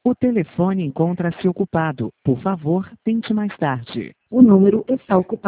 O telefone encontra-se ocupado. Por favor, tente mais tarde. O número está ocupado.